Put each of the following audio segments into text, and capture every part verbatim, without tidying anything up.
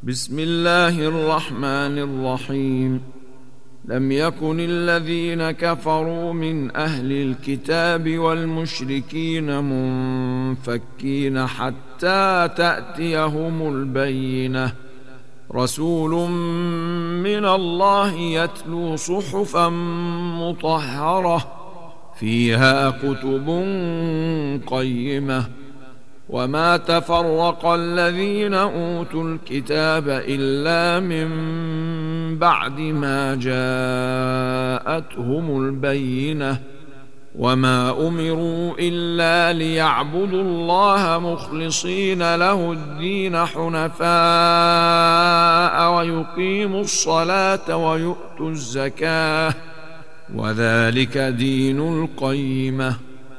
بسم الله الرحمن الرحيم. لم يكن الذين كفروا من أهل الكتاب والمشركين منفكين حتى تأتيهم البينة، رسول من الله يتلو صحفا مطهرة فيها كتب قيمة. وما تفرق الذين أوتوا الكتاب إلا من بعد ما جاءتهم البينة، وما أمروا إلا ليعبدوا الله مخلصين له الدين حنفاء ويقيموا الصلاة ويؤتوا الزكاة، وذلك دين القيمة.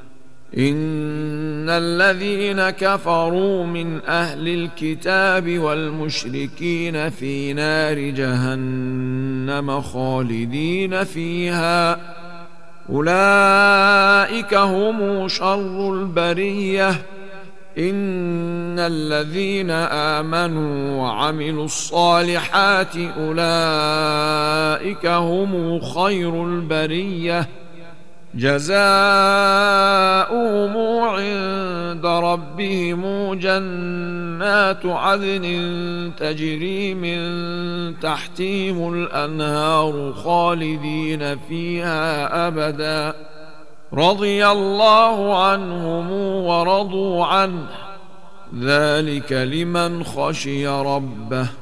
إن الذين كفروا من أهل الكتاب والمشركين في نار جهنم خالدين فيها، أولئك هم شر البرية. إن الذين آمنوا وعملوا الصالحات أولئك هم خير البرية، جزاؤهم عند ربهم جنات عدن تجري من تحتهم الأنهار خالدين فيها أبدا، رضي الله عنهم ورضوا عنه، ذلك لمن خشي ربه.